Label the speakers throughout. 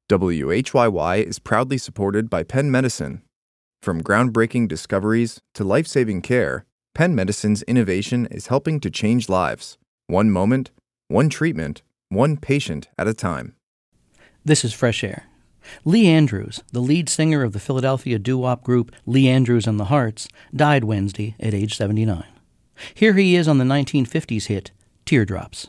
Speaker 1: WHYY is proudly supported by Penn Medicine. From groundbreaking discoveries to life-saving care, Penn Medicine's innovation is helping to change lives. One moment, one treatment, one patient at a time.
Speaker 2: This is Fresh Air. Lee Andrews, the lead singer of the Philadelphia doo-wop group Lee Andrews and the Hearts, died Wednesday at age 79. Here he is on the 1950s hit, Teardrops.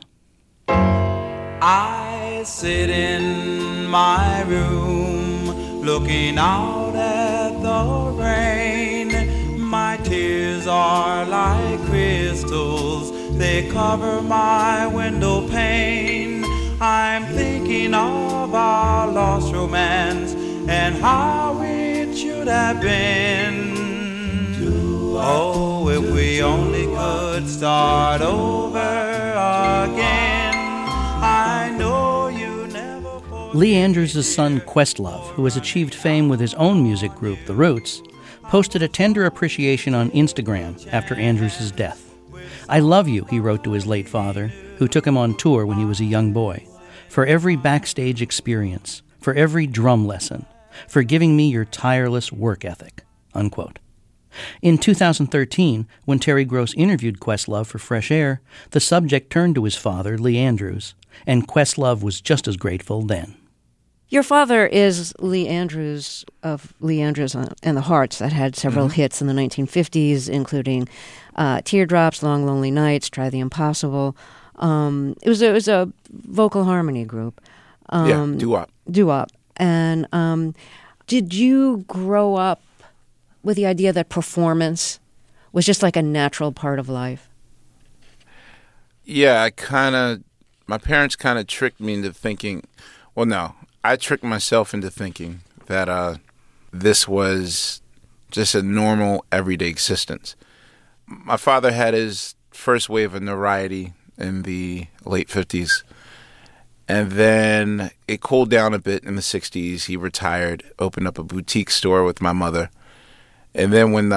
Speaker 3: I sit in my room, looking out at the rain. My tears are like crystals, they cover my window pane. I'm thinking of our lost romance and how it should have been. Oh, if we only could start over again. I know you never forget.
Speaker 2: Lee Andrews' son Questlove, who has achieved fame with his own music group, The Roots, posted a tender appreciation on Instagram after Andrews' death. "I love you," he wrote to his late father, who took him on tour when he was a young boy, "for every backstage experience, for every drum lesson, for giving me your tireless work ethic," unquote. In 2013, when Terry Gross interviewed Questlove for Fresh Air, the subject turned to his father, Lee Andrews, and Questlove was just as grateful then.
Speaker 4: Your father is Lee Andrews of Lee Andrews and the Hearts that had several hits in the 1950s, including Teardrops, Long Lonely Nights, Try the Impossible. It was a vocal harmony group.
Speaker 5: Doo-wop.
Speaker 4: Doo-wop. And did you grow up with the idea that performance was just like a natural part of life?
Speaker 5: Yeah, my parents kind of tricked me into thinking, well, no, I tricked myself into thinking that this was just a normal, everyday existence. My father had his first wave of notoriety in the late 50s, and then it cooled down a bit in the 60s. He retired, opened up a boutique store with my mother. And then when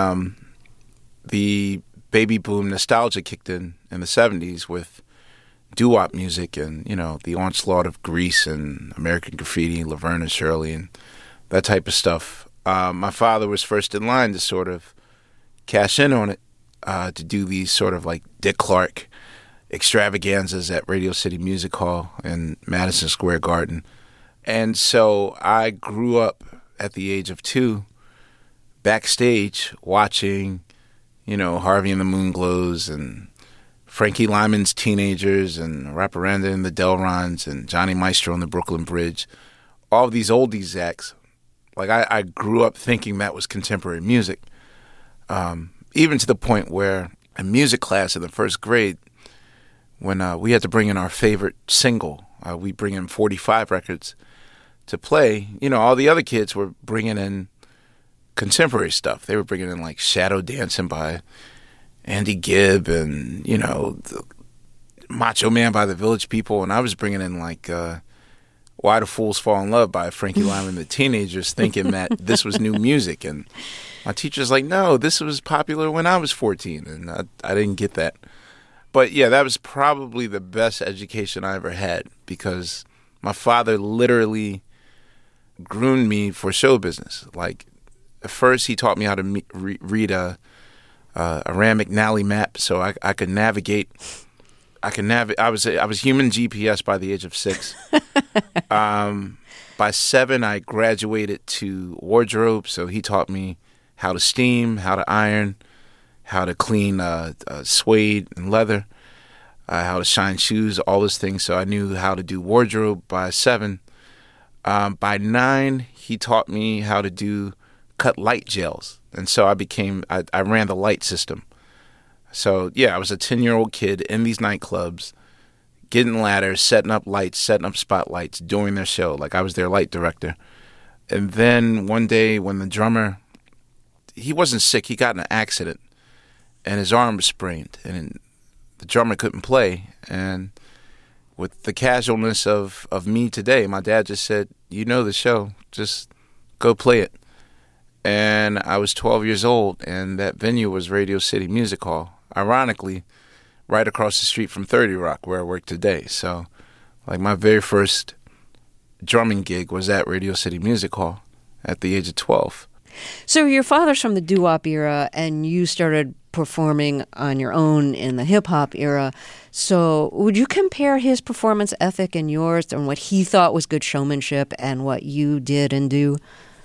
Speaker 5: the baby boom nostalgia kicked in the 70s with doo-wop music and, the onslaught of Grease and American Graffiti, Laverne and Shirley and that type of stuff, my father was first in line to sort of cash in on it, to do these sort of like Dick Clark extravaganzas at Radio City Music Hall in Madison Square Garden. And so I grew up at the age of 2 backstage watching, Harvey and the Moonglows and Frankie Lyman's Teenagers and Raparanda and the Delrons and Johnny Maestro and the Brooklyn Bridge, all of these oldies acts. Like I grew up thinking that was contemporary music, even to the point where in music class in the first grade, when we had to bring in our favorite single, we bring in 45 records to play, all the other kids were bringing in contemporary stuff. They were bringing in like Shadow Dancing by Andy Gibb and, the Macho Man by the Village People. And I was bringing in like Why Do Fools Fall in Love by Frankie Lyman and the Teenagers, thinking that this was new music. And my teacher's like, no, this was popular when I was 14. And I didn't get that. But yeah, that was probably the best education I ever had, because my father literally groomed me for show business. Like, at first, he taught me how to read a Rand McNally map, so I could navigate. I was human GPS by the age of 6. By 7, I graduated to wardrobe, so he taught me how to steam, how to iron, how to clean suede and leather, how to shine shoes, all those things. So I knew how to do wardrobe by 7. By 9, he taught me how to cut light gels. And so I ran the light system. So yeah, I was a 10-year-old kid in these nightclubs, getting ladders, setting up lights, setting up spotlights, doing their show. Like I was their light director. And then one day when the drummer, he wasn't sick, he got in an accident and his arm was sprained and the drummer couldn't play. And with the casualness of me today, my dad just said, the show, just go play it. And I was 12 years old, and that venue was Radio City Music Hall, ironically, right across the street from 30 Rock, where I work today. So, like, my very first drumming gig was at Radio City Music Hall at the age of 12.
Speaker 4: So your father's from the doo-wop era, and you started performing on your own in the hip-hop era. So would you compare his performance ethic and yours and what he thought was good showmanship and what you did and do?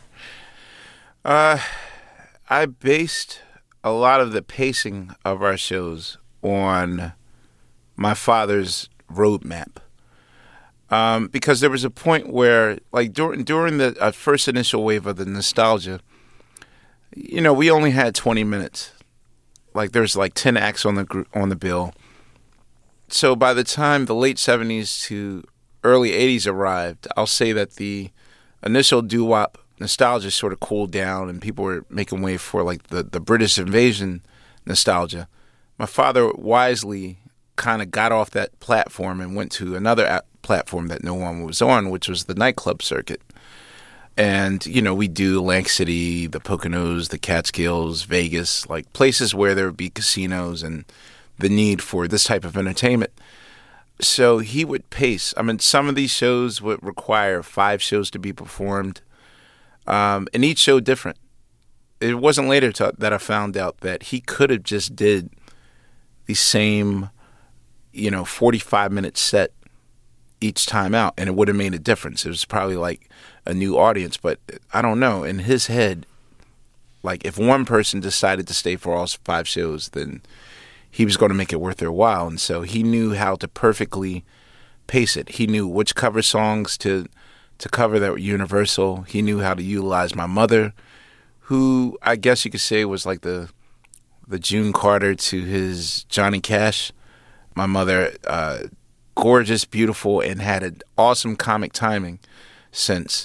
Speaker 5: I based a lot of the pacing of our shows on my father's roadmap. Because there was a point where, like during the first initial wave of the nostalgia, we only had 20 minutes. Like there's like 10 acts on the bill. So by the time the late 70s to early 80s arrived, I'll say that the initial doo-wop nostalgia sort of cooled down, and people were making way for like the British invasion nostalgia. My father wisely kind of got off that platform and went to another platform that no one was on, which was the nightclub circuit. And, we do Atlantic City, the Poconos, the Catskills, Vegas, like places where there would be casinos and the need for this type of entertainment. So he would pace. I mean, some of these shows would require 5 shows to be performed, and each show different. It wasn't later that I found out that he could have just did the same, 45-minute set each time out, and it would have made a difference. It was probably like a new audience, but I don't know. In his head, like if one person decided to stay for all 5 shows, then he was going to make it worth their while. And so he knew how to perfectly pace it. He knew which cover songs to cover that were universal. He knew how to utilize my mother, who I guess you could say was like the June Carter to his Johnny Cash. My mother, gorgeous, beautiful, and had an awesome comic timing sense.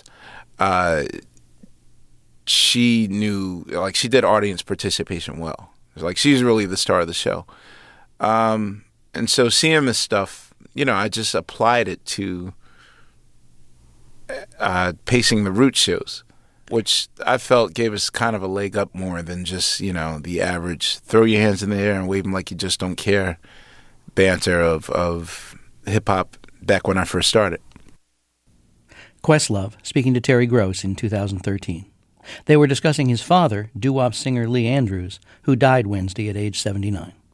Speaker 5: She knew, like, she did audience participation well. It was like she's really the star of the show. And so seeing this stuff, I just applied it to pacing the Roots shows, which I felt gave us kind of a leg up more than just, the average throw your hands in the air and wave them like you just don't care banter of hip-hop back when I first started.
Speaker 2: Questlove speaking to Terry Gross in 2013. They were discussing his father, doo-wop singer Lee Andrews, who died Wednesday at age 79.